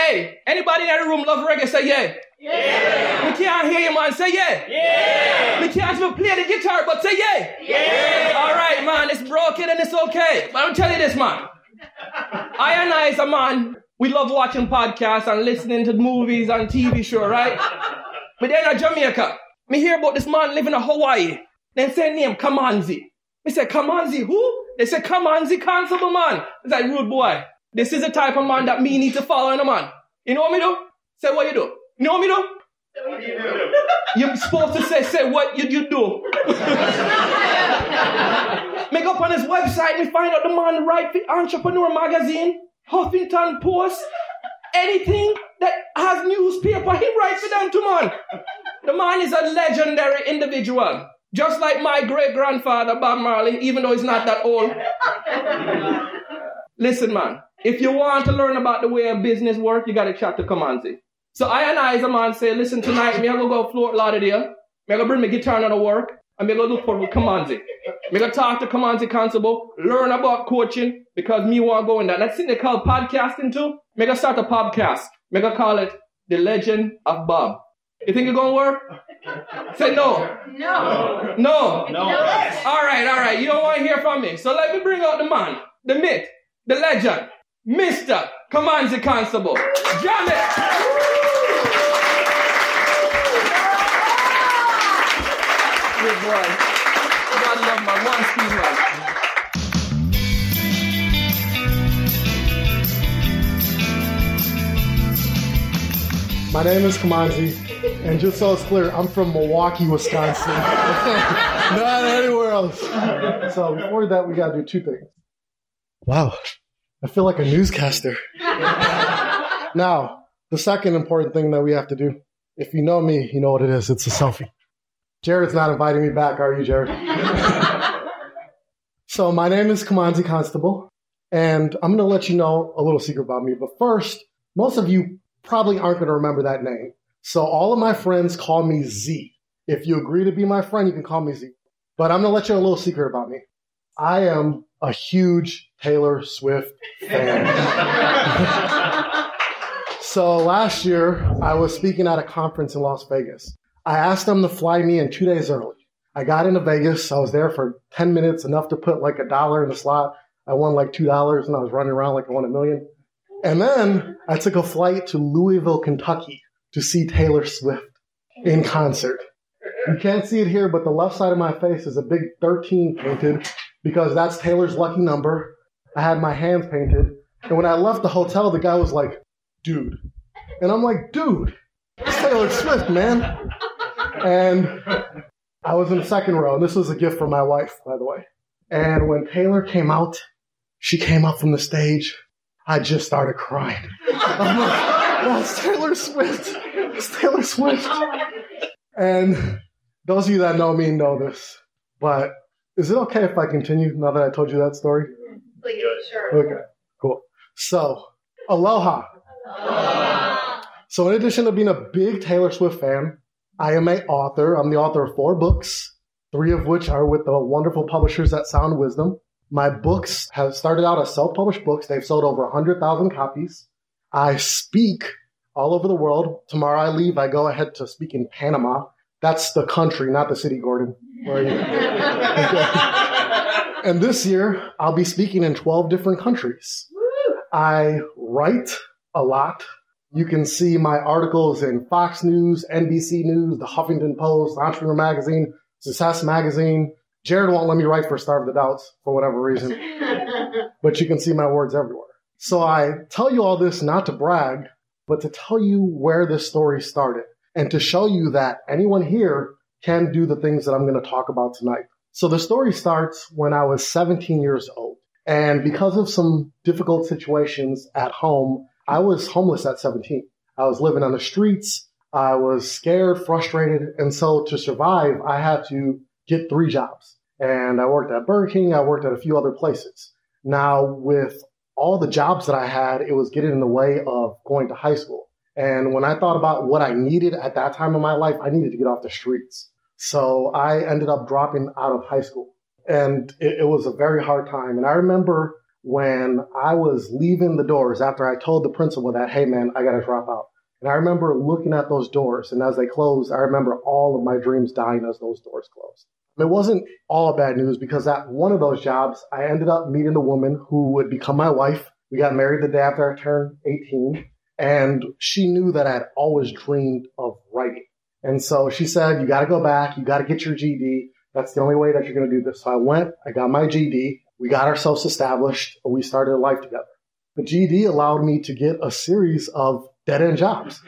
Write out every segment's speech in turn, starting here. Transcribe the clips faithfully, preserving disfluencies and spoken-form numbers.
Hey, anybody in the room love reggae? Say yeah. Yeah. We can't hear you, man. Say yeah. Yeah. We can't even play the guitar, but say yeah. Yeah. All right, man. It's broken and it's okay. But I'll tell you this, man. I and I as a man, we love watching podcasts and listening to movies and T V show, right? But then in Jamaica, me hear about this man living in Hawaii. They say name Kamanzi. Me say, Kamanzi who? They say, Kamanzi Constable, man. It's like, rude boy. This is the type of man that me need to follow in a man. You know what me do? Say what you do. You know what me do? Say what you do. You're supposed to say, say what you, you do. Make up on his website, me find out the man write for Entrepreneur Magazine, Huffington Post, anything that has newspaper, he writes for them too, man. The man is a legendary individual. Just like my great-grandfather, Bob Marley, even though he's not that old. Listen, man, if you want to learn about the way a business works, you got to chat to Kamanzi. So I and I as a man say, listen, tonight, me I go go Fort Lauderdale, me I go bring my guitar on to work, and me I go look for Kamanzi. Me I go talk to Kamanzi Constable, learn about coaching, because me want to go in that. That's thing they call podcasting too. Me I go start a podcast. Me I go call it The Legend of Bob. You think it's going to work? Say no. No. No. No. All right, all right. You don't want to hear from me. So let me bring out the man, the myth, the legend, Mister Kamanzi Constable. Jam it. Good boy. God love my one speed man. My name is Kamanzi, and just so it's clear, I'm from Milwaukee, Wisconsin. Not anywhere else. So before that, we got to do two things. Wow, I feel like a newscaster. Now, the second important thing that we have to do, if you know me, you know what it is. It's a selfie. Jared's not inviting me back, are you, Jared? So my name is Kamanzi Constable, and I'm going to let you know a little secret about me. But first, most of you probably aren't going to remember that name. So all of my friends call me Z. If you agree to be my friend, you can call me Z. But I'm going to let you know a little secret about me. I am a huge Taylor Swift fan. So last year, I was speaking at a conference in Las Vegas. I asked them to fly me in two days early. I got into Vegas. I was there for ten minutes, enough to put like a dollar in the slot. I won like two dollars, and I was running around like I won a million. And then I took a flight to Louisville, Kentucky to see Taylor Swift in concert. You can't see it here, but the left side of my face is a big thirteen painted because that's Taylor's lucky number. I had my hands painted. And when I left the hotel, the guy was like, dude. And I'm like, dude, it's Taylor Swift, man. And I was in the second row. And this was a gift from my wife, by the way. And when Taylor came out, she came up from the stage. I just started crying. I'm like, that's Taylor Swift. It's Taylor Swift. And those of you that know me know this. But is it okay if I continue now that I told you that story? Please, sure. Okay, cool. So, aloha. Aloha. So in addition to being a big Taylor Swift fan, I am an author. I'm the author of four books, three of which are with the wonderful publishers at Sound Wisdom. My books have started out as self-published books. They've sold over one hundred thousand copies. I speak all over the world. Tomorrow I leave. I go ahead to speak in Panama. That's the country, not the city, Gordon. Where are you? Okay. And this year, I'll be speaking in twelve different countries. I write a lot. You can see my articles in Fox News, N B C News, the Huffington Post, Entrepreneur Magazine, Success Magazine. Jared won't let me write for Starve the Doubts for whatever reason, but you can see my words everywhere. So I tell you all this not to brag, but to tell you where this story started and to show you that anyone here can do the things that I'm going to talk about tonight. So the story starts when I was seventeen years old. And because of some difficult situations at home, I was homeless at seventeen. I was living on the streets. I was scared, frustrated. And so to survive, I had to get three jobs. And I worked at Burger King. I worked at a few other places. Now, with all the jobs that I had, it was getting in the way of going to high school. And when I thought about what I needed at that time in my life, I needed to get off the streets. So I ended up dropping out of high school. And it, it was a very hard time. And I remember when I was leaving the doors after I told the principal that, hey, man, I got to drop out. And I remember looking at those doors, and as they closed, I remember all of my dreams dying as those doors closed. It wasn't all bad news because at one of those jobs, I ended up meeting a woman who would become my wife. We got married the day after I turned eighteen, and she knew that I had always dreamed of writing. And so she said, you got to go back. You got to get your G E D. That's the only way that you're going to do this. So I went, I got my G E D. We got ourselves established, and we started a life together. The G E D allowed me to get a series of dead-end jobs.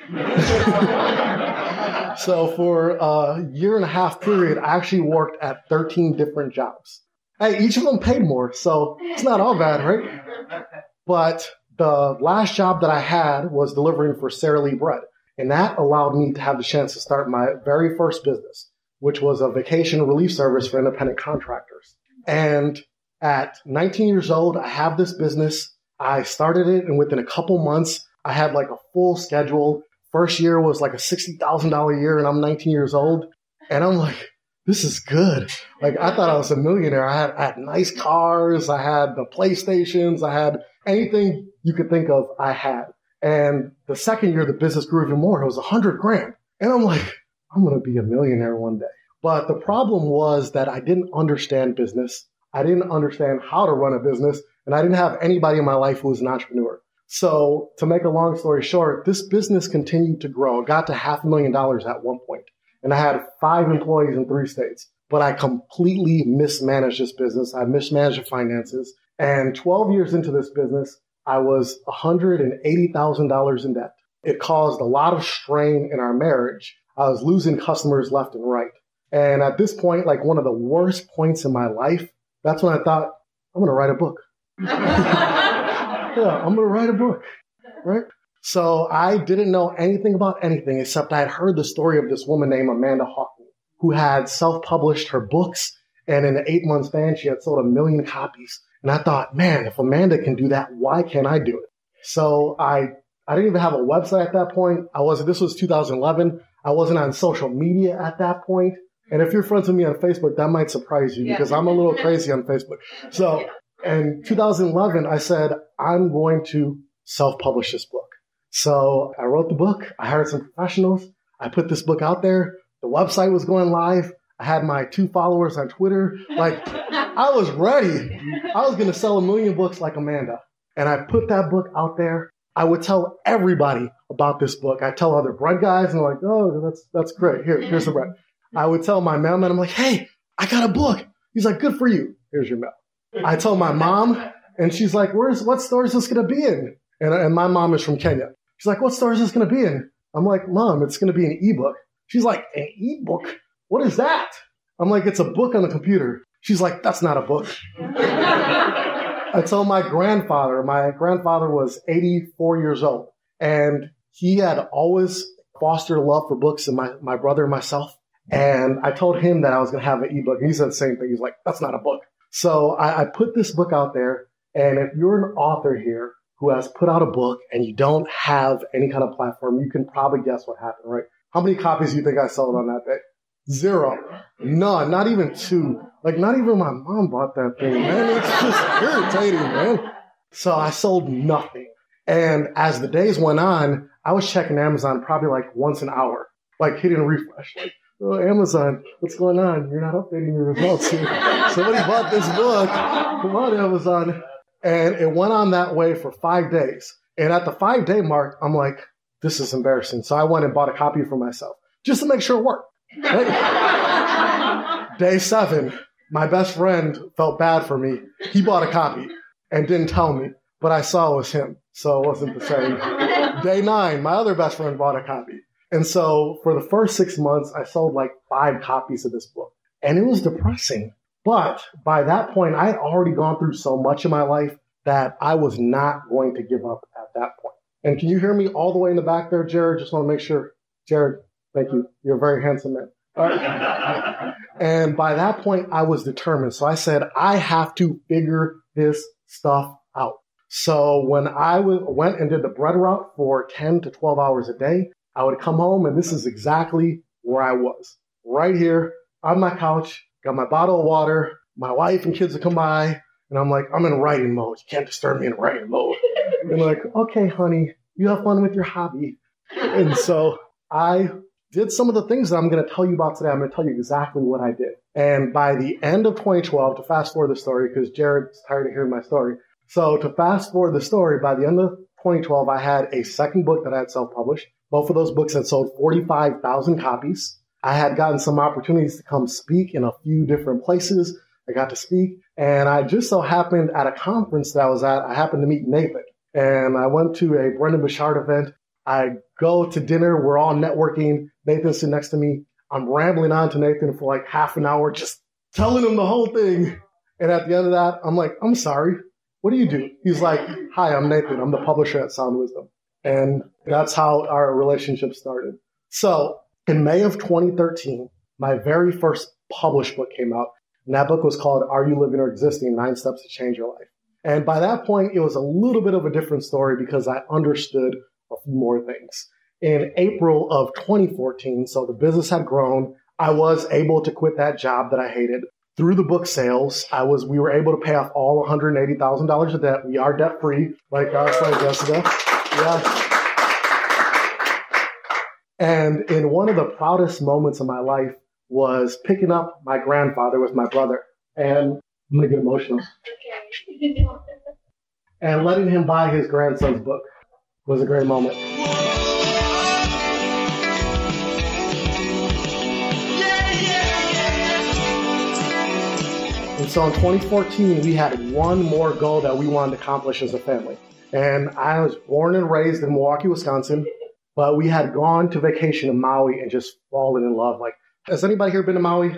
So for a year and a half period, I actually worked at thirteen different jobs. Hey, each of them paid more, so it's not all bad, right? But the last job that I had was delivering for Sara Lee Bread, and that allowed me to have the chance to start my very first business, which was a vacation relief service for independent contractors. And at nineteen years old, I have this business. I started it, and within a couple months, I had like a full schedule. First year was like a sixty thousand dollars year, and I'm nineteen years old. And I'm like, this is good. Like, I thought I was a millionaire. I had, I had nice cars. I had the PlayStations. I had anything you could think of, I had. And the second year, the business grew even more. It was a hundred grand. And I'm like, I'm going to be a millionaire one day. But the problem was that I didn't understand business. I didn't understand how to run a business. And I didn't have anybody in my life who was an entrepreneur. So to make a long story short, this business continued to grow. It got to half a million dollars at one point. And I had five employees in three states. But I completely mismanaged this business. I mismanaged the finances. And twelve years into this business, I was one hundred eighty thousand dollars in debt. It caused a lot of strain in our marriage. I was losing customers left and right. And at this point, like one of the worst points in my life, that's when I thought, I'm going to write a book. Yeah, I'm going to write a book, right? So I didn't know anything about anything except I had heard the story of this woman named Amanda Hawken who had self-published her books. And in an eight-month span, she had sold a million copies. And I thought, man, if Amanda can do that, why can't I do it? So I I didn't even have a website at that point. I wasn't. This was two thousand eleven. I wasn't on social media at that point. And if you're friends with me on Facebook, that might surprise you because I'm a little crazy on Facebook. So in two thousand eleven, I said, I'm going to self-publish this book. So I wrote the book. I hired some professionals. I put this book out there. The website was going live. I had my two followers on Twitter. Like, I was ready. I was going to sell a million books like Amanda. And I put that book out there. I would tell everybody about this book. I tell other bread guys, and they're like, oh, that's that's great. Here, here's the bread. I would tell my mailman, I'm like, hey, I got a book. He's like, good for you. Here's your mail. I tell my mom, and she's like, where's what store is this going to be in? And, and my mom is from Kenya. She's like, what store is this going to be in? I'm like, Mom, it's going to be an ebook. She's like, an ebook? What is that? I'm like, it's a book on the computer. She's like, that's not a book. I told my grandfather, my grandfather was eighty-four years old, and he had always fostered a love for books and my, my brother and myself. And I told him that I was going to have an ebook. And he said the same thing. He's like, that's not a book. So I, I put this book out there. And if you're an author here who has put out a book and you don't have any kind of platform, you can probably guess what happened, right? How many copies do you think I sold on that day? Zero. None. Not even two. Like, not even my mom bought that thing, man. It's just irritating, man. So I sold nothing. And as the days went on, I was checking Amazon probably like once an hour, like hitting refresh. Like, oh, Amazon, what's going on? You're not updating your results here. Somebody bought this book. Come on, Amazon. And it went on that way for five days. And at the five day mark, I'm like, this is embarrassing. So I went and bought a copy for myself just to make sure it worked. Right? Day seven, my best friend felt bad for me. He bought a copy and didn't tell me, but I saw it was him. So it wasn't the same. Day nine, my other best friend bought a copy. And so for the first six months, I sold like five copies of this book. And it was depressing. But by that point, I had already gone through so much in my life that I was not going to give up at that point. And can you hear me all the way in the back there, Jared? Just want to make sure. Jared, thank you. You're a very handsome man. All right. And by that point, I was determined. So I said, I have to figure this stuff out. So when I w- went and did the bread route for ten to twelve hours a day, I would come home, and this is exactly where I was. Right here on my couch, got my bottle of water. My wife and kids would come by, And I'm like, I'm in writing mode. You can't disturb me in writing mode. And like, okay, honey, you have fun with your hobby. And so I did some of the things that I'm going to tell you about today. I'm going to tell you exactly what I did. And by the end of twenty twelve, to fast forward the story, because Jared's tired of hearing my story. So to fast forward the story, by the end of twenty twelve, I had a second book that I had self-published. Both of those books had sold forty-five thousand copies. I had gotten some opportunities to come speak in a few different places. I got to speak. And I just so happened at a conference that I was at, I happened to meet Nathan. And I went to a Brendan Bouchard event. I go to dinner. We're all networking. Nathan's sitting next to me. I'm rambling on to Nathan for like half an hour, just telling him the whole thing. And at the end of that, I'm like, I'm sorry. What do you do? He's like, hi, I'm Nathan. I'm the publisher at Sound Wisdom. And that's how our relationship started. So in May of twenty thirteen, my very first published book came out. And that book was called Are You Living or Existing? Nine Steps to Change Your Life. And by that point, it was a little bit of a different story because I understood a few more things. In April of twenty fourteen, so the business had grown, I was able to quit that job that I hated. Through the book sales, I was we were able to pay off all one hundred eighty thousand dollars of debt. We are debt free, like our friend Jessica. Yes. And in one of the proudest moments of my life was picking up my grandfather with my brother. And I'm going to get emotional. Okay. And letting him buy his grandson's book was a great moment. And so in twenty fourteen, we had one more goal that we wanted to accomplish as a family. And I was born and raised in Milwaukee, Wisconsin, but we had gone to vacation in Maui and just fallen in love. Like, has anybody here been to Maui?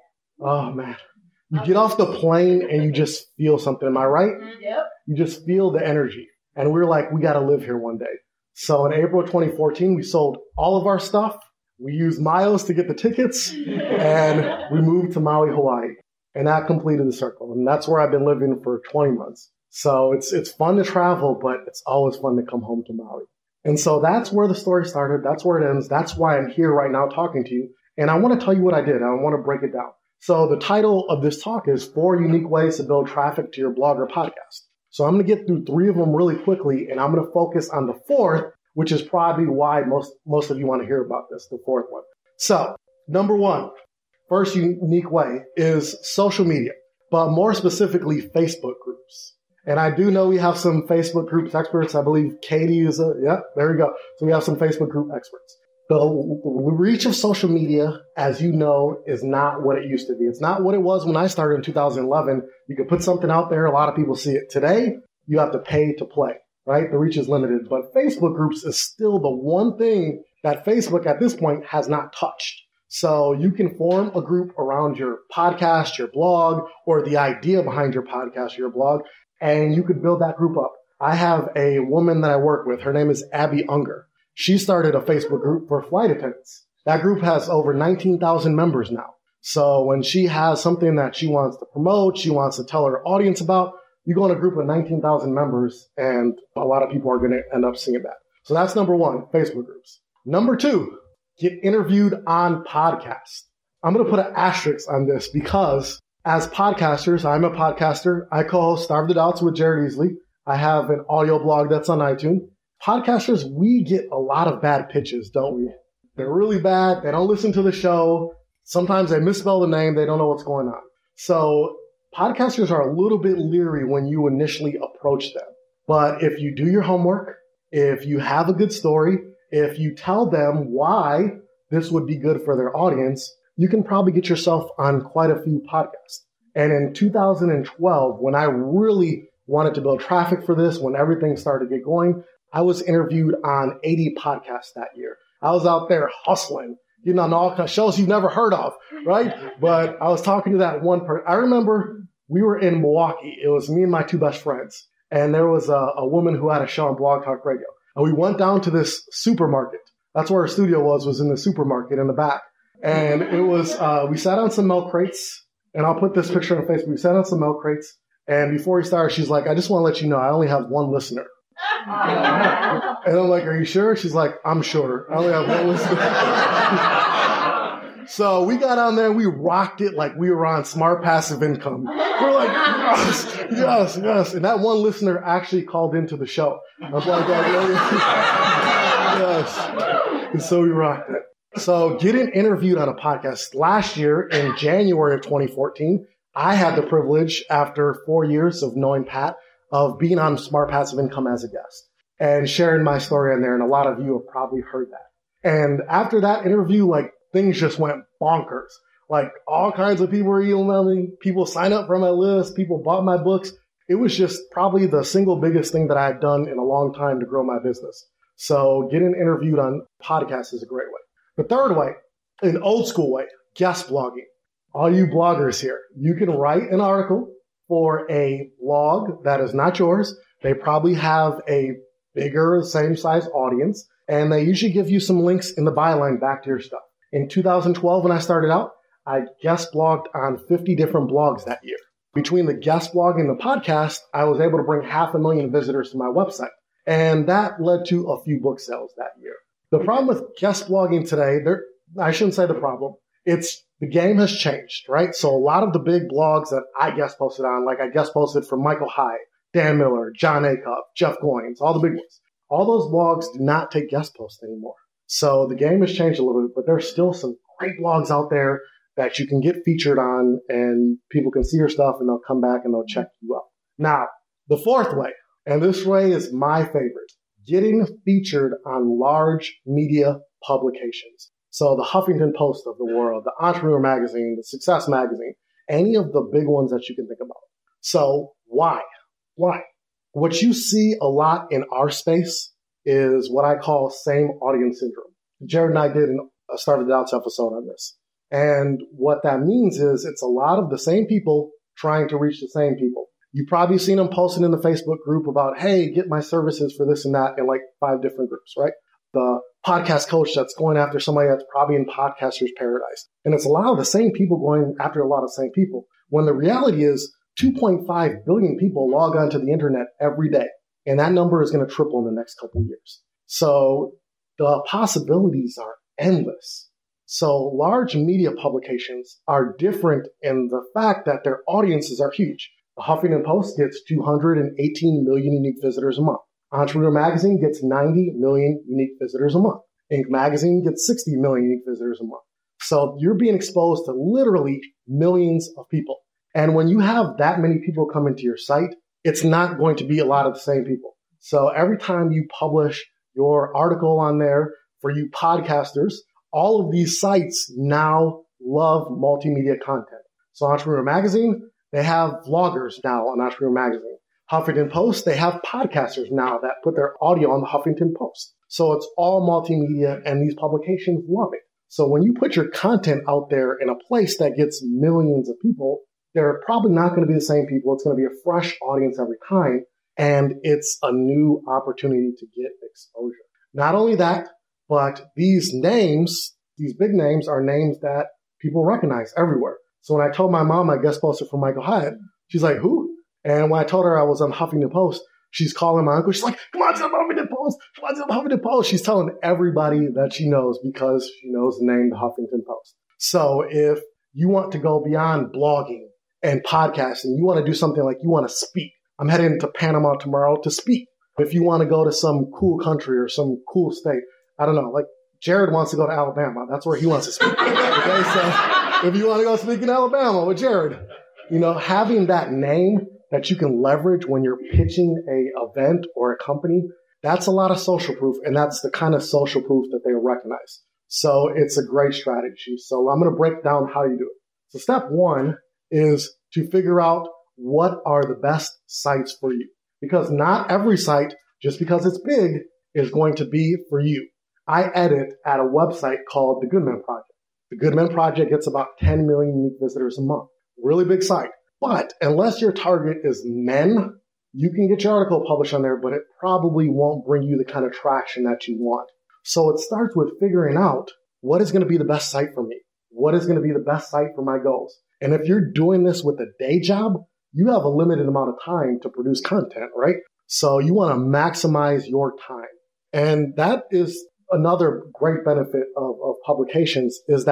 Oh, man. You get off the plane and you just feel something. Am I right? Yep. You just feel the energy. And we were like, we got to live here one day. So in April twenty fourteen, we sold all of our stuff. We used miles to get the tickets and we moved to Maui, Hawaii. And that completed the circle. And that's where I've been living for twenty months. So it's it's fun to travel, but it's always fun to come home to Maui. And so that's where the story started. That's where it ends. That's why I'm here right now talking to you. And I want to tell you what I did. I want to break it down. So the title of this talk is Four Unique Ways to Build Traffic to Your Blog or Podcast. So I'm going to get through three of them really quickly, and I'm going to focus on the fourth, which is probably why most, most of you want to hear about this, the fourth one. So number one, first unique way is social media, but more specifically, Facebook groups. And I do know we have some Facebook groups experts. I believe Katie is a, yeah, there we go. So we have some Facebook group experts. The reach of social media, as you know, is not what it used to be. It's not what it was when I started in two thousand eleven. You could put something out there. A lot of people see it. Today, you have to pay to play, right? The reach is limited. But Facebook groups is still the one thing that Facebook at this point has not touched. So you can form a group around your podcast, your blog, or the idea behind your podcast or your blog, and you could build that group up. I have a woman that I work with. Her name is Abby Unger. She started a Facebook group for flight attendants. That group has over nineteen thousand members now. So when she has something that she wants to promote, she wants to tell her audience about, you go in a group with nineteen thousand members, and a lot of people are going to end up seeing that. So that's number one, Facebook groups. Number two, get interviewed on podcasts. I'm going to put an asterisk on this because as podcasters, I'm a podcaster. I co-host Starve the Doubts with Jared Easley. I have an audio blog that's on iTunes. Podcasters, we get a lot of bad pitches, don't we? They're really bad. They don't listen to the show. Sometimes they misspell the name. They don't know what's going on. So podcasters are a little bit leery when you initially approach them. But if you do your homework, if you have a good story, if you tell them why this would be good for their audience, you can probably get yourself on quite a few podcasts. And in two thousand twelve, when I really wanted to build traffic for this, when everything started to get going, I was interviewed on eighty podcasts that year. I was out there hustling, getting on all kinds of shows you've never heard of, right? But I was talking to that one person. I remember we were in Milwaukee. It was me and my two best friends. And there was a, a woman who had a show on Blog Talk Radio. And we went down to this supermarket. That's where our studio was, was in the supermarket in the back. And it was, uh, we sat on some milk crates. And I'll put this picture on Facebook. We sat on some milk crates. And before we started, she's like, I just want to let you know, I only have one listener. And I'm like, are you sure? She's like, I'm sure. I only have one listener. So we got on there and we rocked it like we were on Smart Passive Income. We're like, yes, yes, yes. And that one listener actually called into the show. I was like, yes. And so we rocked it. So getting interviewed on a podcast last year in January of twenty fourteen, I had the privilege after four years of knowing Pat of being on Smart Passive Income as a guest and sharing my story on there. And a lot of you have probably heard that. And after that interview, like things just went bonkers. Like all kinds of people were emailing me, people signed up for my list, people bought my books. It was just probably the single biggest thing that I had done in a long time to grow my business. So getting interviewed on podcasts is a great way. The third way, an old school way, guest blogging. All you bloggers here, you can write an article for a blog that is not yours. They probably have a bigger, same size audience, and they usually give you some links in the byline back to your stuff. In two thousand twelve, when I started out, I guest blogged on fifty different blogs that year. Between the guest blog and the podcast, I was able to bring half a million visitors to my website. And that led to a few book sales that year. The problem with guest blogging today, there, I shouldn't say the problem. It's the game has changed, right? So a lot of the big blogs that I guest posted on, like I guest posted for Michael Hyde, Dan Miller, John Acuff, Jeff Goins, all the big ones. All those blogs do not take guest posts anymore. So the game has changed a little bit, but there's still some great blogs out there that you can get featured on and people can see your stuff and they'll come back and they'll check you out. Now, the fourth way, and this way is my favorite, getting featured on large media publications. So the Huffington Post of the world, the Entrepreneur Magazine, the Success Magazine, any of the big ones that you can think about. So why? Why? What you see a lot in our space is what I call same audience syndrome. Jared and I did an, a Started Doubts episode on this. And what that means is it's a lot of the same people trying to reach the same people. You've probably seen them posting in the Facebook group about, hey, get my services for this and that in like five different groups, right? The podcast coach that's going after somebody that's probably in Podcaster's Paradise. And it's a lot of the same people going after a lot of the same people. When the reality is two point five billion people log onto the internet every day. And that number is going to triple in the next couple of years. So the possibilities are endless. So large media publications are different in the fact that their audiences are huge. The Huffington Post gets two hundred eighteen million unique visitors a month. Entrepreneur Magazine gets ninety million unique visitors a month. Inc Magazine gets sixty million unique visitors a month. So you're being exposed to literally millions of people. And when you have that many people come into your site, it's not going to be a lot of the same people. So every time you publish your article on there, for you podcasters, all of these sites now love multimedia content. So Entrepreneur Magazine, they have vloggers now on Entrepreneur Magazine. Huffington Post, they have podcasters now that put their audio on the Huffington Post. So it's all multimedia and these publications love it. So when you put your content out there in a place that gets millions of people, they're probably not going to be the same people. It's going to be a fresh audience every time. And it's a new opportunity to get exposure. Not only that, but these names, these big names are names that people recognize everywhere. So when I told my mom I guest posted for Michael Hyatt, she's like, who? And when I told her I was on Huffington Post, she's calling my uncle. She's like, come on to the Huffington Post. Come on to the Huffington Post. She's telling everybody that she knows because she knows the name, the Huffington Post. So if you want to go beyond blogging and podcasting, you want to do something like you want to speak. I'm heading to Panama tomorrow to speak. If you want to go to some cool country or some cool state, I don't know, like Jared wants to go to Alabama. That's where he wants to speak. Okay, so if you want to go speak in Alabama with Jared, you know, having that name that you can leverage when you're pitching a event or a company, that's a lot of social proof, and that's the kind of social proof that they recognize. So it's a great strategy. So I'm going to break down how you do it. So step one is to figure out what are the best sites for you, because not every site, just because it's big, is going to be for you. I edit at a website called The Goodman Project. The Goodman Project gets about ten million unique visitors a month. Really big site. But unless your target is men, you can get your article published on there, but it probably won't bring you the kind of traction that you want. So it starts with figuring out what is going to be the best site for me. What is going to be the best site for my goals? And if you're doing this with a day job, you have a limited amount of time to produce content, right? So you want to maximize your time. And that is another great benefit of, of publications is that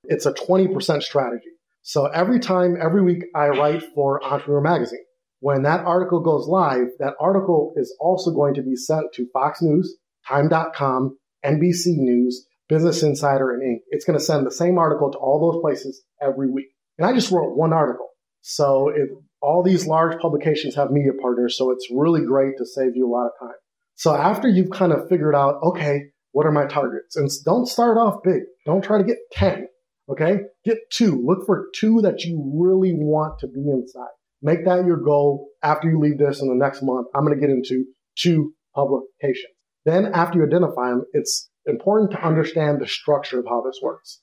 It's a twenty percent strategy. So every time, every week, I write for Entrepreneur Magazine. When that article goes live, that article is also going to be sent to Fox News, Time dot com, N B C News, Business Insider, and Inc. It's going to send the same article to all those places every week. And I just wrote one article. So it, all these large publications have media partners, so it's really great to save you a lot of time. So after you've kind of figured out, okay, what are my targets? And don't start off big. Don't try to get ten. Okay? Get two. Look for two that you really want to be inside. Make that your goal. After you leave this in the next month, I'm going to get into two publications. Then after you identify them, it's important to understand the structure of how this works.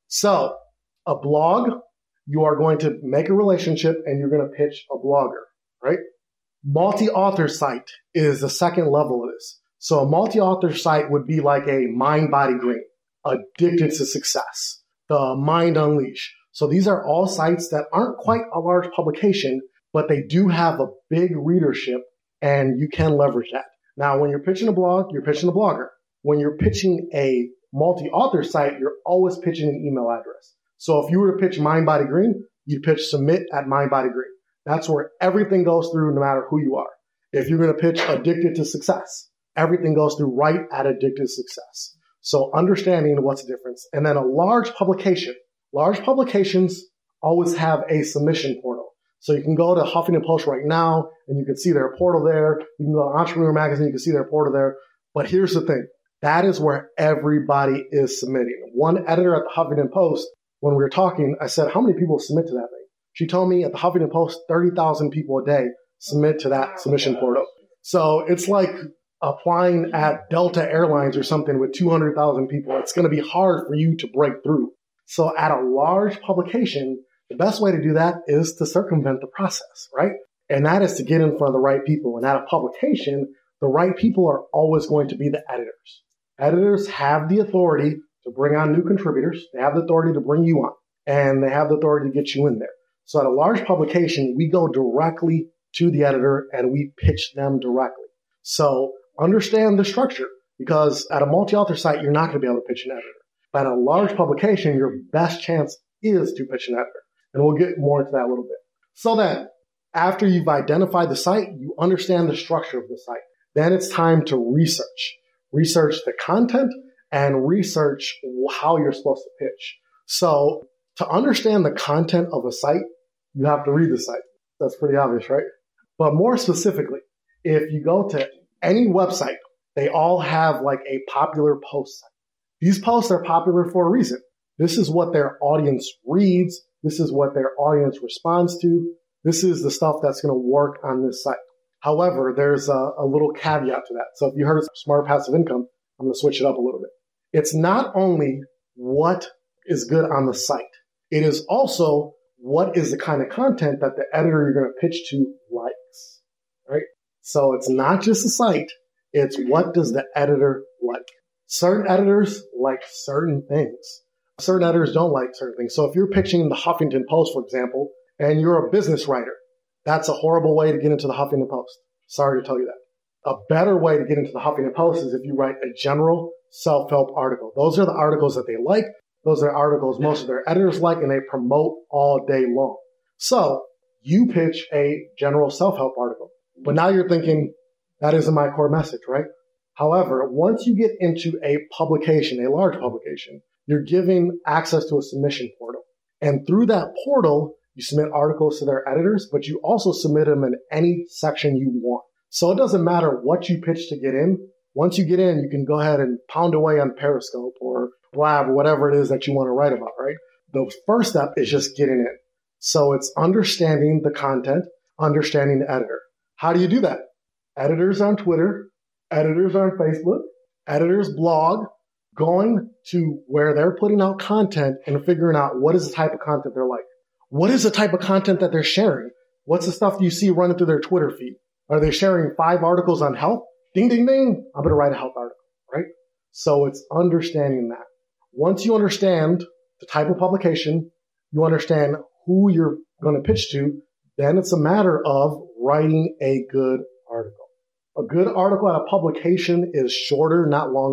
So a blog, you are going to make a relationship and you're going to pitch a blogger, right? Multi-author site is the second level of this. So a multi-author site would be like a Mind Body Green, Addicted to Success, the Mind Unleash. So these are all sites that aren't quite a large publication, but they do have a big readership and you can leverage that. Now, when you're pitching a blog, you're pitching a blogger. When you're pitching a multi-author site, you're always pitching an email address. So if you were to pitch Mind Body Green, you'd pitch submit at Mind Body Green. That's where everything goes through no matter who you are. If you're going to pitch Addicted to Success, everything goes through right at Addicted to Success. So understanding what's the difference. And then a large publication. Large publications always have a submission portal. So you can go to Huffington Post right now and you can see their portal there. You can go to Entrepreneur Magazine, you can see their portal there. But here's the thing. That is where everybody is submitting. One editor at the Huffington Post, when we were talking, I said, how many people submit to that thing? She told me at the Huffington Post, thirty thousand people a day submit to that submission portal. So it's like applying at Delta Airlines or something with two hundred thousand people. It's going to be hard for you to break through. So at a large publication, the best way to do that is to circumvent the process, right? And that is to get in front of the right people. And at a publication, the right people are always going to be the editors. Editors have the authority to bring on new contributors. They have the authority to bring you on. And they have the authority to get you in there. So at a large publication, we go directly to the editor and we pitch them directly. So understand the structure, because at a multi-author site, you're not going to be able to pitch an editor. But at a large publication, your best chance is to pitch an editor. And we'll get more into that a little bit. So then, after you've identified the site, you understand the structure of the site. Then it's time to research. Research the content and research how you're supposed to pitch. So to understand the content of a site, you have to read the site. That's pretty obvious, right? But more specifically, if you go to any website, they all have like a popular post site. These posts are popular for a reason. This is what their audience reads. This is what their audience responds to. This is the stuff that's going to work on this site. However, there's a, a little caveat to that. So if you heard of Smart Passive Income, I'm going to switch it up a little bit. It's not only what is good on the site. It is also what is the kind of content that the editor you're going to pitch to likes, right? So it's not just the site. It's what does the editor like. Certain editors like certain things. Certain editors don't like certain things. So if you're pitching the Huffington Post, for example, and you're a business writer, that's a horrible way to get into the Huffington Post. Sorry to tell you that. A better way to get into the Huffington Post is if you write a general self-help article. Those are the articles that they like. Those are articles most of their editors like, and they promote all day long. So you pitch a general self-help article. But now you're thinking, that isn't my core message, right? However, once you get into a publication, a large publication, you're giving access to a submission portal. And through that portal, you submit articles to their editors, but you also submit them in any section you want. So it doesn't matter what you pitch to get in. Once you get in, you can go ahead and pound away on Periscope or Blab or whatever it is that you want to write about, right? The first step is just getting in. So it's understanding the content, understanding the editor. How do you do that? Editors on Twitter, editors on Facebook, editors blog, going to where they're putting out content and figuring out what is the type of content they're like. What is the type of content that they're sharing? What's the stuff you see running through their Twitter feed? Are they sharing five articles on health? Ding, ding, ding. I'm going to write a health article, right? So it's understanding that. Once you understand the type of publication, you understand who you're going to pitch to, then it's a matter of writing a good article. A good article at a publication is shorter, not longer.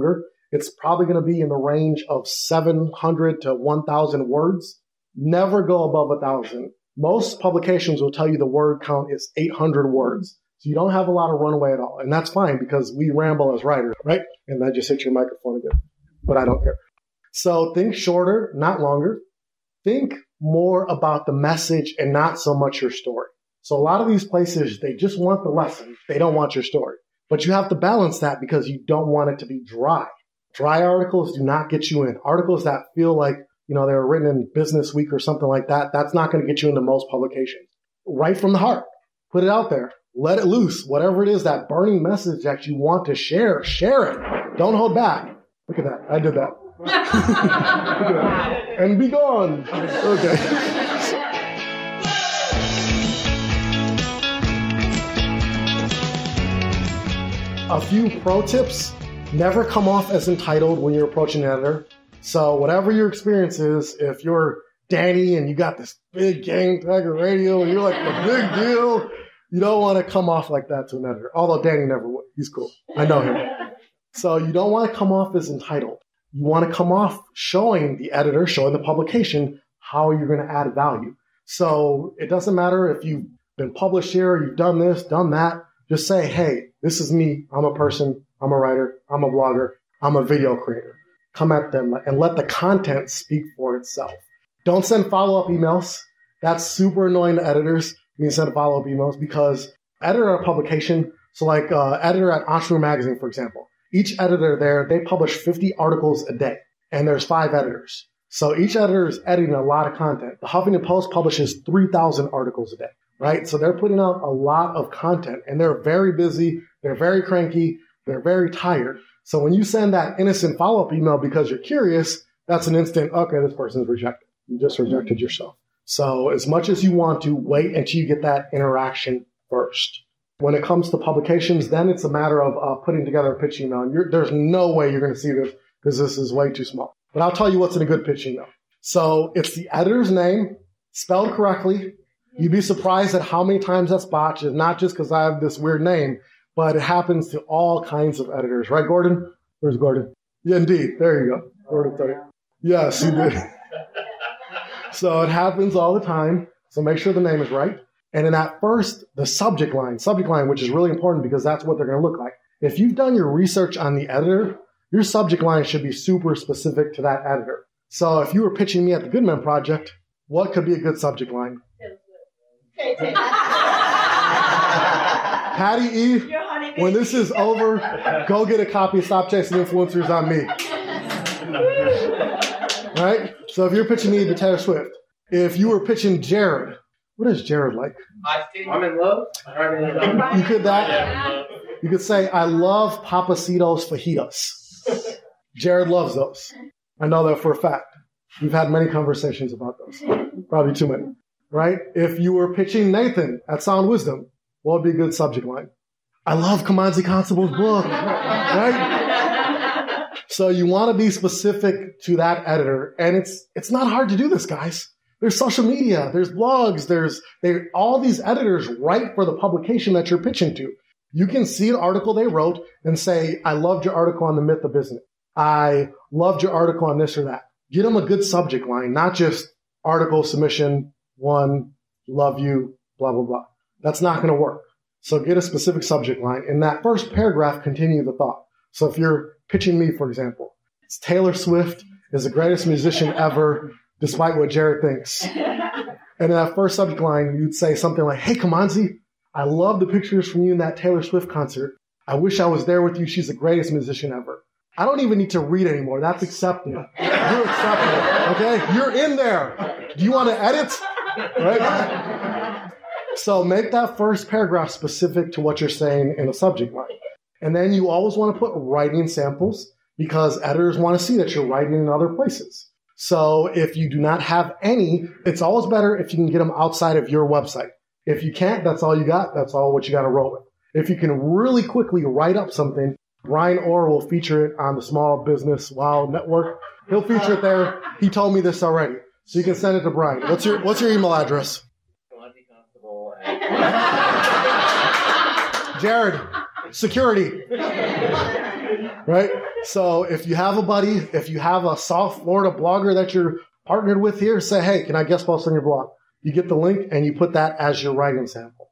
it's probably going to be in the range of seven hundred to one thousand words. Never go above one thousand. Most publications will tell you the word count is eight hundred words. So you don't have a lot of runway at all. And that's fine because we ramble as writers, right? And I just hit your microphone again. But I don't care. So think shorter, not longer. Think more about the message and not so much your story. So a lot of these places, they just want the lesson. They don't want your story. But you have to balance that because you don't want it to be dry. Dry articles do not get you in. Articles that feel like, you know, they were written in Business Week or something like that, that's not going to get you into most publications. Write from the heart. Put it out there. Let it loose. Whatever it is, that burning message that you want to share, share it. Don't hold back. Look at that. I did that. Look at that. And be gone. Okay. A few pro tips. Never come off as entitled when you're approaching an editor. So whatever your experience is, if you're Danny and you got this big Gang Tiger radio and you're like the big deal, you don't want to come off like that to an editor. Although Danny never would. He's cool. I know him. So you don't want to come off as entitled. You want to come off showing the editor, showing the publication how you're going to add value. So it doesn't matter if you've been published here, you've done this, done that. Just say, hey, this is me. I'm a person. I'm a writer. I'm a blogger. I'm a video creator. Come at them and let the content speak for itself. Don't send follow-up emails. That's super annoying to editors. You can send follow-up emails because editor a publication, so like uh, editor at Entrepreneur Magazine, for example, each editor there, they publish fifty articles a day, and there's five editors. So each editor is editing a lot of content. The Huffington Post publishes three thousand articles a day, right? So they're putting out a lot of content, and they're very busy. They're very cranky. They're very tired. So when you send that innocent follow-up email because you're curious, that's an instant, okay, this person's rejected. You just rejected yourself. So as much as you want to, wait until you get that interaction first. When it comes to publications, then it's a matter of uh, putting together a pitch email. You're, there's no way you're going to see this because this is way too small. But I'll tell you what's in a good pitch email. So it's the editor's name, spelled correctly. You'd be surprised at how many times that's botched. It's not just because I have this weird name, but it happens to all kinds of editors. Right, Gordon? Where's Gordon? Yeah, indeed. There you go. Gordon, sorry. Yes, he did. So it happens all the time. So make sure the name is right. And in that first, the subject line, subject line, which is really important because that's what they're going to look like. If you've done your research on the editor, your subject line should be super specific to that editor. So if you were pitching me at the Goodman Project, what could be a good subject line? Patty E., when this is over, go get a copy of Stop Chasing Influencers on me. Right? So if you're pitching me to Taylor Swift, if you were pitching Jared, what is Jared like? I'm in love. You could that. You could say, I love Papacitos fajitas. Jared loves those. I know that for a fact. We've had many conversations about those. Probably too many. Right? If you were pitching Nathan at Sound Wisdom, what would be a good subject line? I love Kamanzi Constable's book. Right? So you want to be specific to that editor. And it's it's not hard to do this, guys. There's social media, there's blogs, there's there all these editors write for the publication that you're pitching to. You can see an article they wrote and say, I loved your article on the myth of business. I loved your article on this or that. Get them a good subject line, not just article submission, one, love you, blah, blah, blah. That's not going to work. So get a specific subject line. In that first paragraph, continue the thought. So if you're pitching me, for example, it's Taylor Swift is the greatest musician ever, despite what Jared thinks. And in that first subject line, you'd say something like, hey, Kamanzi, I love the pictures from you in that Taylor Swift concert. I wish I was there with you. She's the greatest musician ever. I don't even need to read anymore. That's accepted. You're accepted. Okay? You're in there. Do you want to edit? Right? So make that first paragraph specific to what you're saying in the subject line. And then you always want to put writing samples because editors want to see that you're writing in other places. So if you do not have any, it's always better if you can get them outside of your website. If you can't, that's all you got. That's all what you got to roll with. If you can really quickly write up something, Brian Orr will feature it on the Small Business Wow Network. He'll feature it there. He told me this already. So you can send it to Brian. What's your What's your email address? Jared, security. Right? So if you have a buddy, if you have a South Florida blogger that you're partnered with here, say, hey, can I guest post on your blog? You get the link and you put that as your writing sample.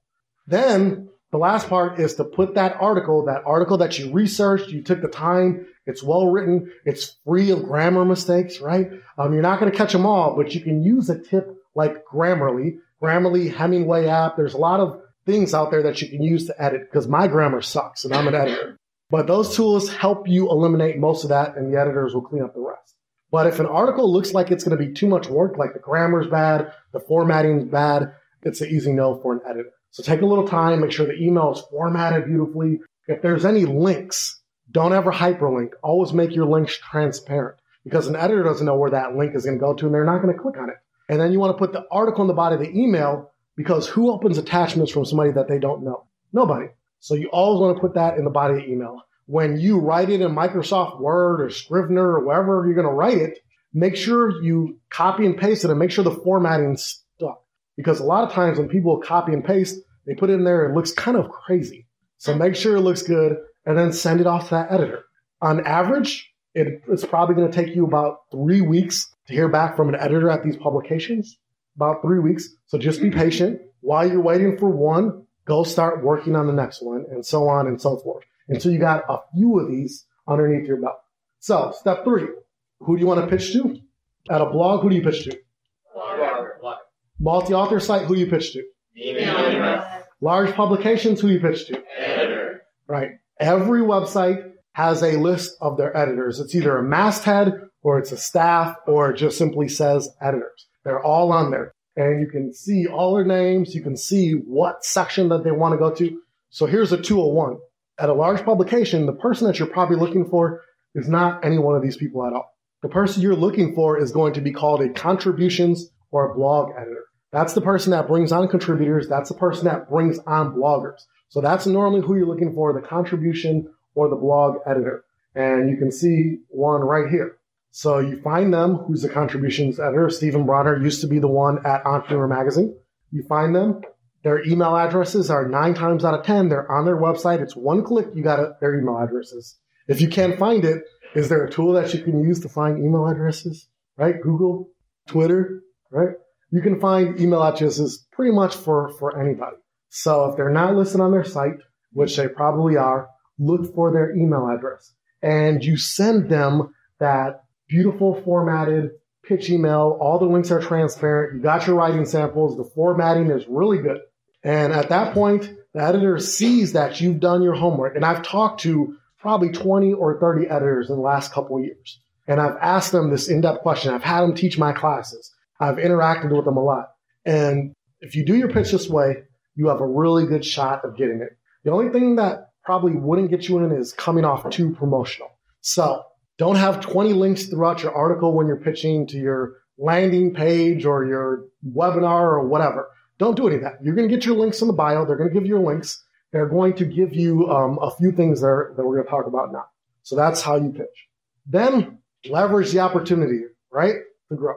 Then the last part is to put that article, that article that you researched, you took the time, it's well written, it's free of grammar mistakes, right? Um, you're not going to catch them all, but you can use a tip like Grammarly, Grammarly, Hemingway app. There's a lot of things out there that you can use to edit because my grammar sucks and I'm an editor. But those tools help you eliminate most of that and the editors will clean up the rest. But if an article looks like it's going to be too much work, like the grammar's bad, the formatting's bad, it's an easy no for an editor. So take a little time, make sure the email is formatted beautifully. If there's any links, don't ever hyperlink. Always make your links transparent because an editor doesn't know where that link is going to go to and they're not going to click on it. And then you want to put the article in the body of the email because who opens attachments from somebody that they don't know? Nobody. So you always want to put that in the body of the email. When you write it in Microsoft Word or Scrivener or wherever you're going to write it, make sure you copy and paste it and make sure the formatting's stuck. Because a lot of times when people copy and paste, they put it in there, it looks kind of crazy. So make sure it looks good and then send it off to that editor. On average, it, it's probably going to take you about three weeks to hear back from an editor at these publications. About three weeks. So just be patient. While you're waiting for one, go start working on the next one and so on and so forth. Until you got a few of these underneath your belt. So step three, who do you want to pitch to? At a blog, who do you pitch to? Blogger. Multi-author site, who do you pitch to? Email address. Large publications, who do you pitch to? Editor. Right. Every website has a list of their editors. It's either a masthead or it's a staff or it just simply says editors. They're all on there. And you can see all their names. You can see what section that they want to go to. So here's a two oh one. At a large publication, the person that you're probably looking for is not any one of these people at all. The person you're looking for is going to be called a contributions or a blog editor. That's the person that brings on contributors. That's the person that brings on bloggers. So that's normally who you're looking for, the contribution or the blog editor. And you can see one right here. So you find them, who's the contributions editor. Stephen Bronner used to be the one at Entrepreneur Magazine. You find them. Their email addresses are nine times out of ten. They're on their website. It's one click. You got it, their email addresses. If you can't find it, is there a tool that you can use to find email addresses? Right? Google, Twitter, right? You can find email addresses pretty much for, for anybody. So if they're not listed on their site, which they probably are, look for their email address. And you send them that beautiful formatted pitch email. All the links are transparent. You got your writing samples. The formatting is really good. And at that point, the editor sees that you've done your homework. And I've talked to probably twenty or thirty editors in the last couple of years. And I've asked them this in-depth question. I've had them teach my classes. I've interacted with them a lot. And if you do your pitch this way, you have a really good shot of getting it. The only thing that probably wouldn't get you in is coming off too promotional. So don't have twenty links throughout your article when you're pitching to your landing page or your webinar or whatever. Don't do any of that. You're going to get your links in the bio. They're going to give you your links. They're going to give you um, a few things there that we're going to talk about now. So that's how you pitch. Then leverage the opportunity, right, to grow.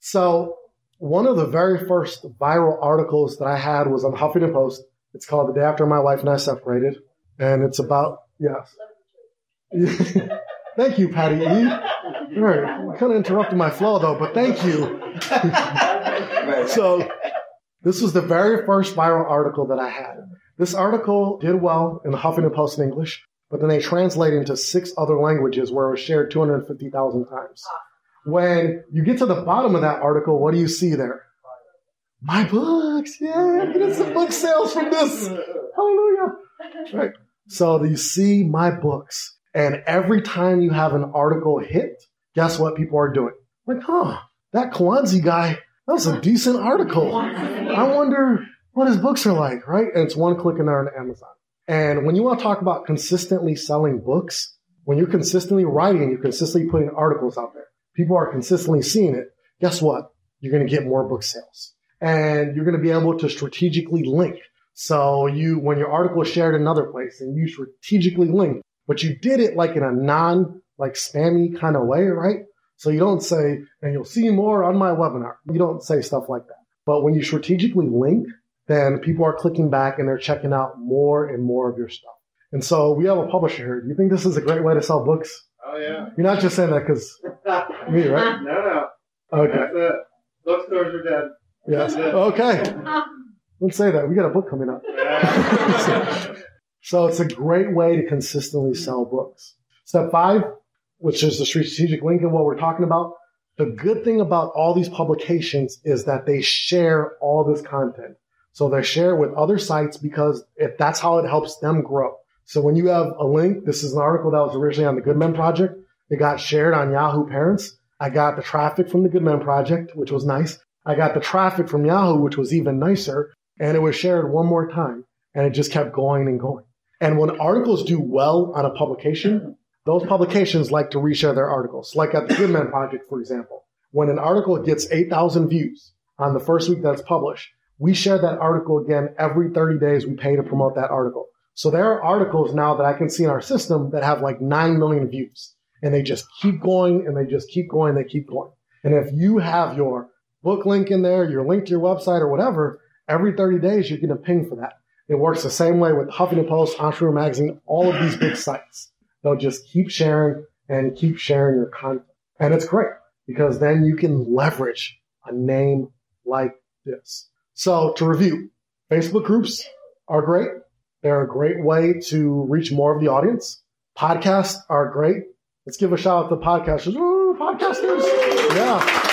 So one of the very first viral articles that I had was on Huffington Post. It's called The Day After My Wife and I Separated. And it's about, yes. Thank you, Patty E. All right. Kind of interrupted my flow, though, but thank you. So this was the very first viral article that I had. This article did well in the Huffington Post in English, but then they translated into six other languages where it was shared two hundred fifty thousand times. When you get to the bottom of that article, what do you see there? My books. Yeah, I'm getting some book sales from this. Hallelujah. Right. So you see my books. And every time you have an article hit, guess what people are doing? Like, huh, that Kwanzi guy, that was a decent article. I wonder what his books are like, right? And it's one click in there on Amazon. And when you want to talk about consistently selling books, when you're consistently writing, you're consistently putting articles out there, people are consistently seeing it, guess what? You're going to get more book sales. And you're going to be able to strategically link. So you, when your article is shared in another place and you strategically link, but you did it like in a non, like spammy kind of way, right? So you don't say, and you'll see more on my webinar. You don't say stuff like that. But when you strategically link, then people are clicking back and they're checking out more and more of your stuff. And so we have a publisher here. Do you think this is a great way to sell books? Oh, yeah. You're not just saying that because me, right? No, no. Okay. That's it. Bookstores are dead. Yes. Okay. Don't say that. We got a book coming up. Yeah. So it's a great way to consistently sell books. Step five, which is the strategic link in what we're talking about. The good thing about all these publications is that they share all this content. So they share with other sites because if that's how it helps them grow. So when you have a link, this is an article that was originally on the Good Men Project. It got shared on Yahoo Parents. I got the traffic from the Good Men Project, which was nice. I got the traffic from Yahoo, which was even nicer. And it was shared one more time. And it just kept going and going. And when articles do well on a publication, those publications like to reshare their articles. Like at the Good Men Project, for example. When an article gets eight thousand views on the first week that's published, we share that article again every thirty days. We pay to promote that article. So there are articles now that I can see in our system that have like nine million views. And they just keep going and they just keep going. They keep going. And if you have your book link in there, your link to your website or whatever, every thirty days, you're getting a ping for that. It works the same way with Huffington Post, Entrepreneur Magazine, all of these big sites. They'll just keep sharing and keep sharing your content. And it's great because then you can leverage a name like this. So to review, Facebook groups are great. They're a great way to reach more of the audience. Podcasts are great. Let's give a shout out to podcasters. Ooh, podcasters. Yeah.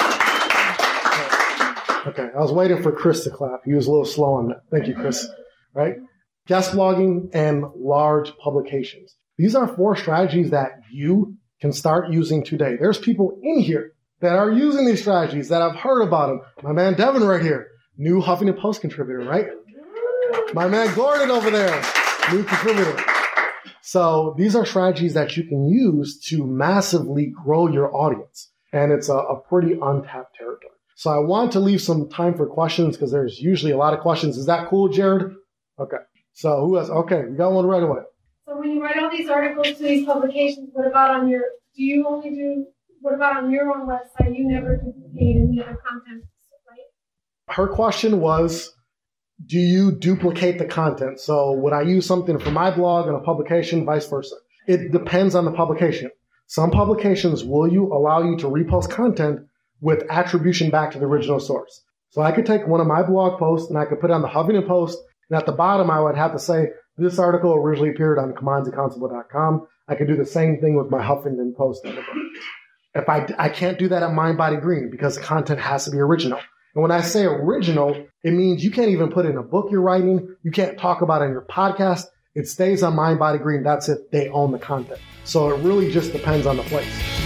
Okay, I was waiting for Chris to clap. He was a little slow on that. Thank you, Chris. Right? Guest blogging and large publications. These are four strategies that you can start using today. There's people in here that are using these strategies that I've heard about them. My man Devin right here, new Huffington Post contributor, right? My man Gordon over there, new contributor. So these are strategies that you can use to massively grow your audience. And it's a, a pretty untapped territory. So I want to leave some time for questions because there's usually a lot of questions. Is that cool, Jared? Okay. So who has, okay, we got one right away. So when you write all these articles to these publications, what about on your, do you only do, what about on your own website? You never duplicate any other content, right? Her question was, do you duplicate the content? So would I use something from my blog and a publication, vice versa? It depends on the publication. Some publications will you allow you to repost content with attribution back to the original source. So I could take one of my blog posts and I could put it on the Huffington Post, and at the bottom I would have to say, this article originally appeared on commands at constable dot com. I could do the same thing with my Huffington Post article. If I, I can't do that at Mind Body Green because the content has to be original. And when I say original, it means you can't even put it in a book you're writing. You can't talk about it in your podcast. It stays on Mind Body Green. That's it. They own the content. So it really just depends on the place.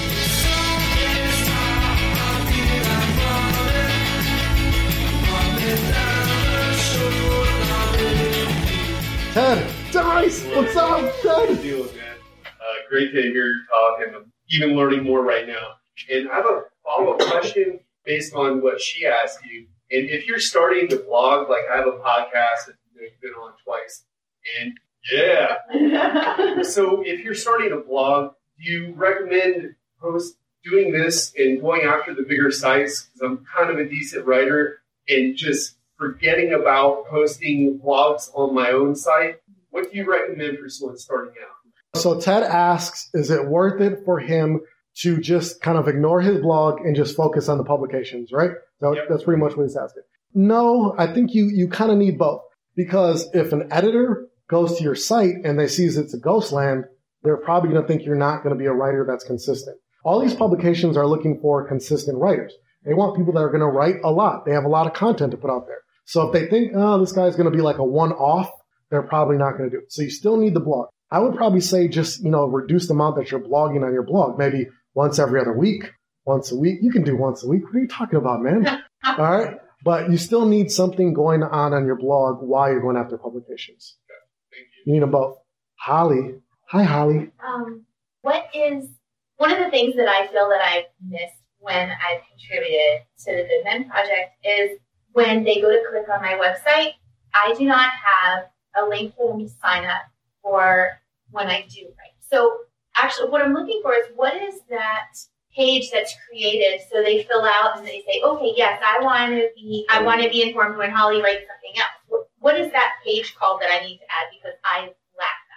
Ted, Ted Rice, what's up, Ted? Deal, man. Uh, great to hear you talk, and I'm even learning more right now. And I have a follow-up question based on what she asked you. And if you're starting to blog, like I have a podcast that you've been on twice, and yeah. So if you're starting to blog, do you recommend post doing this and going after the bigger sites? Because I'm kind of a decent writer, and just forgetting about posting blogs on my own site. What do you recommend for someone starting out? So Ted asks, is it worth it for him to just kind of ignore his blog and just focus on the publications, right? So yep. That's pretty much what he's asking. No, I think you, you kind of need both. Because if an editor goes to your site and they sees it's a ghost land, they're probably going to think you're not going to be a writer that's consistent. All these publications are looking for consistent writers. They want people that are going to write a lot. They have a lot of content to put out there. So if they think, oh, this guy's going to be like a one-off, they're probably not going to do it. So you still need the blog. I would probably say just, you know, reduce the amount that you're blogging on your blog. Maybe once every other week, once a week. You can do once a week. What are you talking about, man? All right. But you still need something going on on your blog while you're going after publications. Okay. Thank you. You need them both. Holly. Hi, Holly. Um, what is one of the things that I feel that I've missed when I've contributed to the Good Men Project is when they go to click on my website, I do not have a link for them to sign up for when I do write. So actually what I'm looking for is what is that page that's created so they fill out and they say, okay, yes, I want to be, I want to be informed when Holly writes something else. What, what is that page called that I need to add because I lack that?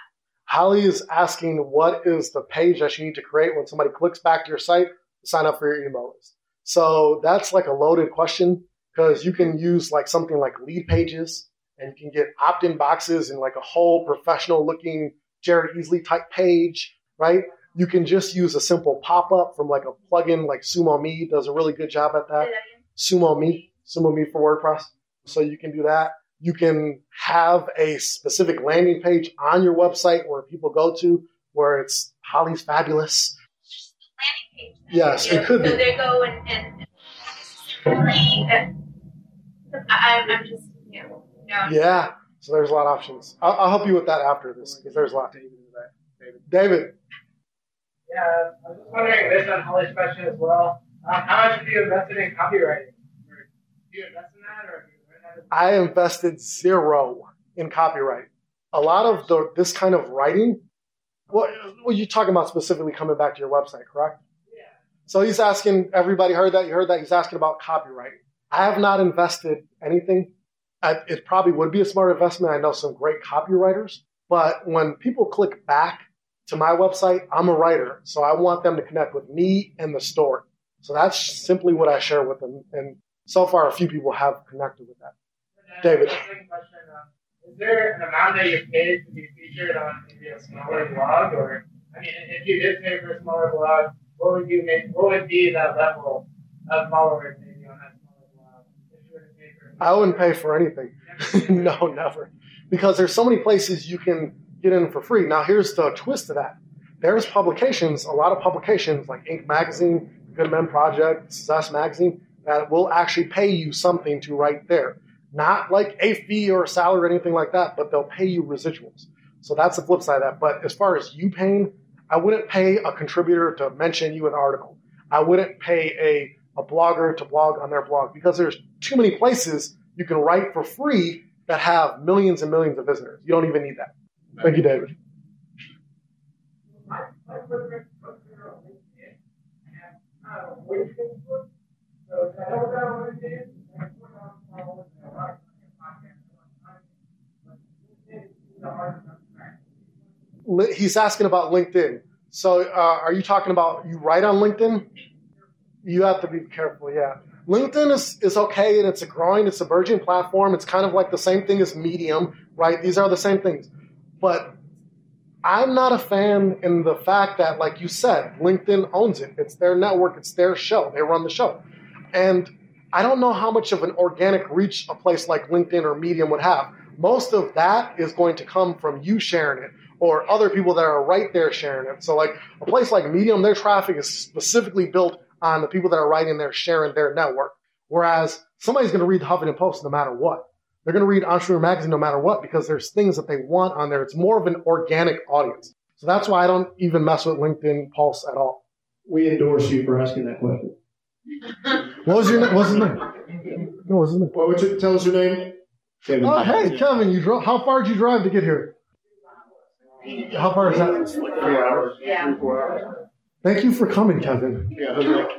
Holly is asking what is the page that you need to create when somebody clicks back to your site to sign up for your email list. So that's like a loaded question because you can use like something like lead pages and you can get opt-in boxes and like a whole professional looking Jared Easley type page, right? You can just use a simple pop-up from like a plugin like SumoMe does a really good job at that. SumoMe, SumoMe for WordPress. So you can do that. You can have a specific landing page on your website where people go to where it's Holly's Fabulous. Landing page. Yes, it could be. So they go and, and really, I, I'm just, you know, no. Yeah, so there's a lot of options. I'll, I'll help you with that after this because there's a lot to do that. David. David. Yeah, I was just wondering, based on Holly's question as well, um, how much have you invested in copywriting? Or do you invest in that, or have you learned how to? I invested zero in copyright. A lot of the this kind of writing, what well, you're talking about specifically coming back to your website, correct? Yeah. So he's asking, everybody heard that? You heard that? He's asking about copyright. I have not invested anything. I, it probably would be a smart investment. I know some great copywriters, but when people click back to my website, I'm a writer, so I want them to connect with me and the story. So that's simply what I share with them, and so far a few people have connected with that. And David. the second question, um, is there an amount that you paid to be featured on maybe a smaller blog, or I mean, if you did pay for a smaller blog, what would you make? What would be that level of followers maybe on that smaller blog? If you were to pay for, I wouldn't pay for anything. No, never, because there's so many places you can get in for free. Now, here's the twist to that. There's publications, a lot of publications like Inc Magazine, Good Men Project, Success Magazine, that will actually pay you something to write there. Not like a fee or a salary or anything like that, but they'll pay you residuals. So that's the flip side of that. But as far as you paying, I wouldn't pay a contributor to mention you in an article. I wouldn't pay a, a blogger to blog on their blog because there's too many places you can write for free that have millions and millions of visitors. You don't even need that. Thank you, David. He's asking about LinkedIn. So uh, are you talking about you write on LinkedIn? You have to be careful, yeah. LinkedIn is, is okay, and it's a growing, it's a burgeoning platform. It's kind of like the same thing as Medium, right? These are the same things. But I'm not a fan in the fact that, like you said, LinkedIn owns it. It's their network. It's their show. They run the show. And I don't know how much of an organic reach a place like LinkedIn or Medium would have. Most of that is going to come from you sharing it or other people that are right there sharing it. So like a place like Medium, their traffic is specifically built on the people that are writing there sharing their network. Whereas somebody's going to read the Huffington Post no matter what. They're going to read Entrepreneur Magazine no matter what because there's things that they want on there. It's more of an organic audience. So that's why I don't even mess with LinkedIn Pulse at all. We endorse you for asking that question. What was your name? What's his name? No, what's his name? What would you tell us your name? Kevin. Oh, hey, Kevin, you drove. How far did you drive to get here? How far is that? Four hours. Yeah. Three, four hours. Thank you for coming, Kevin. Yeah.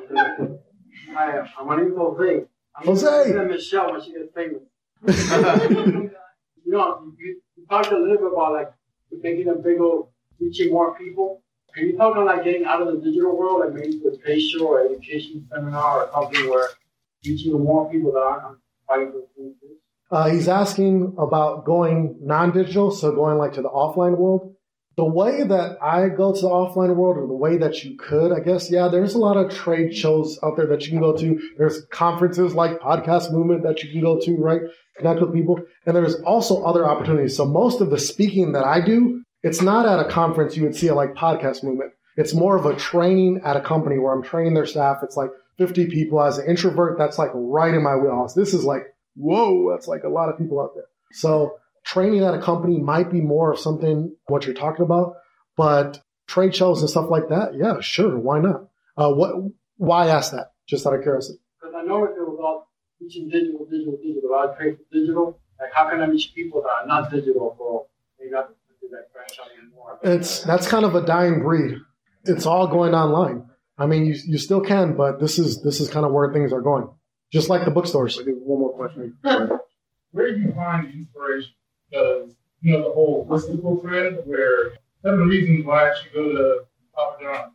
Hi, my name is Jose. I'm Jose. going to Michelle when she gets famous. you know, you, you talked a little bit about like making a bigger, reaching more people. Can you talk on like getting out of the digital world, like maybe to a trade show or education seminar or something where reaching more people that aren't fighting for things? Uh, he's asking about going non-digital, so going like to the offline world. The way that I go to the offline world, or the way that you could, I guess, yeah, there's a lot of trade shows out there that you can go to. There's conferences like Podcast Movement that you can go to, right? Connect with people. And there's also other opportunities. So most of the speaking that I do, it's not at a conference you would see at like Podcast Movement. It's more of a training at a company where I'm training their staff. It's like fifty people. As an introvert, that's like right in my wheelhouse. This is like, whoa, that's like a lot of people out there. So training at a company might be more of something, what you're talking about, but trade shows and stuff like that, yeah, sure, why not? Uh, what? Why ask that? Just out of curiosity. Because I know if it was all reaching digital, digital, digital, I trade for digital. Like, how can I reach people that are not digital for maybe not to do that branch out anymore? It's that's kind of a dying breed. It's all going online. I mean, you you still can, but this is this is kind of where things are going. Just like the bookstores. One more question. Where do you find inspiration? Because, you know, the whole listicle thread where seven reasons why I should go to Papa John's.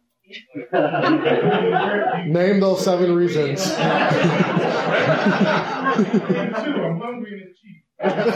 Name those seven reasons. Two, I'm hungry and it's cheap.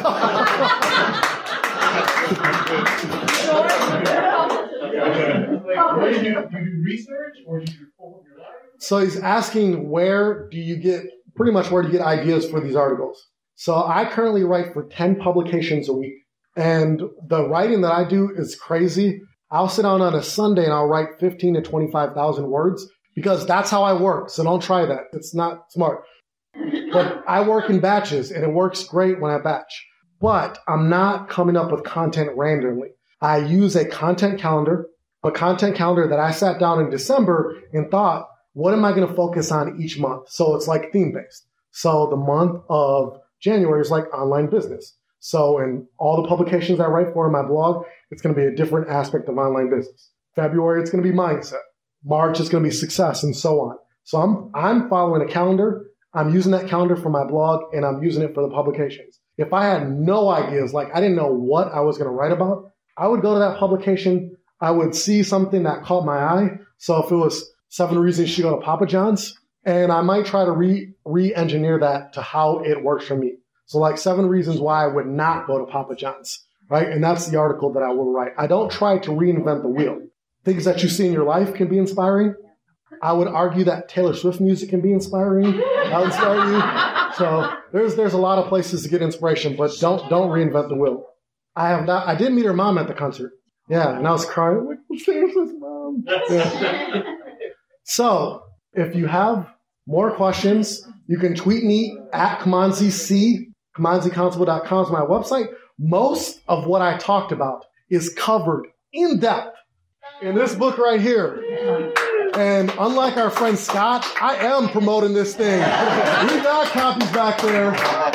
Like, do you, do you do research or do you pull your life? So he's asking, where do you get, pretty much where do you get ideas for these articles? So I currently write for ten publications a week. And the writing that I do is crazy. I'll sit down on a Sunday and I'll write fifteen to twenty-five thousand words because that's how I work. So don't try that. It's not smart. But I work in batches and it works great when I batch. But I'm not coming up with content randomly. I use a content calendar, a content calendar that I sat down in December and thought, what am I going to focus on each month? So it's like theme-based. So the month of January is like online business. So in all the publications I write for in my blog, it's going to be a different aspect of online business. February, it's going to be mindset. March, it's going to be success, and so on. So I'm I'm following a calendar. I'm using that calendar for my blog, and I'm using it for the publications. If I had no ideas, like I didn't know what I was going to write about, I would go to that publication. I would see something that caught my eye. So if it was seven reasons you should go to Papa John's, and I might try to re re-engineer that to how it works for me. So like seven reasons why I would not go to Papa John's, right? And that's the article that I will write. I don't try to reinvent the wheel. Things that you see in your life can be inspiring. I would argue that Taylor Swift music can be inspiring. That'll inspire you. So there's there's a lot of places to get inspiration, but don't don't reinvent the wheel. I have not. I did meet her mom at the concert. Yeah, and I was crying. Like, what's Taylor Swift's mom? Yeah. So if you have more questions, you can tweet me at KamanziC. Kamanzi Constable dot com is my website. Most of what I talked about is covered in depth in this book right here. And unlike our friend Scott, I am promoting this thing. We got copies back there.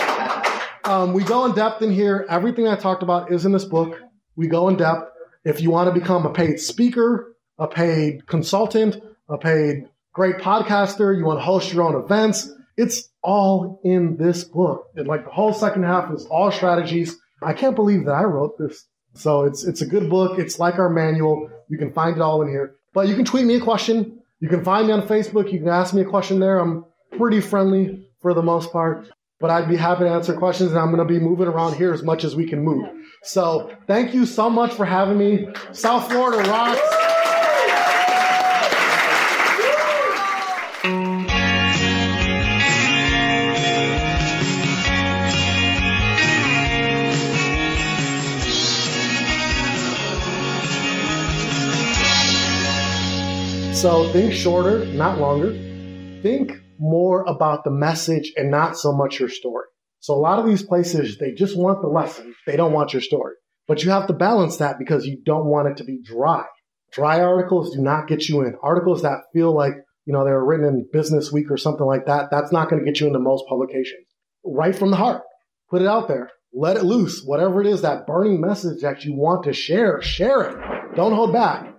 Um, we go in depth in here. Everything I talked about is in this book. We go in depth. If you want to become a paid speaker, a paid consultant, a paid great podcaster, you want to host your own events, it's all in this book. And like the whole second half is all strategies. I can't believe that I wrote this. So it's it's a good book. It's like our manual. You can find it all in here. But you can tweet me a question. You can find me on Facebook. You can ask me a question there. I'm pretty friendly for the most part. But I'd be happy to answer questions, and I'm going to be moving around here as much as we can move. So thank you so much for having me. South Florida rocks. So think shorter, not longer. Think more about the message and not so much your story. So a lot of these places, they just want the lesson. They don't want your story. But you have to balance that because you don't want it to be dry. Dry articles do not get you in. Articles that feel like, you know, they were written in Business Week or something like that, that's not going to get you into most publications. Write from the heart. Put it out there. Let it loose. Whatever it is, that burning message that you want to share, share it. Don't hold back.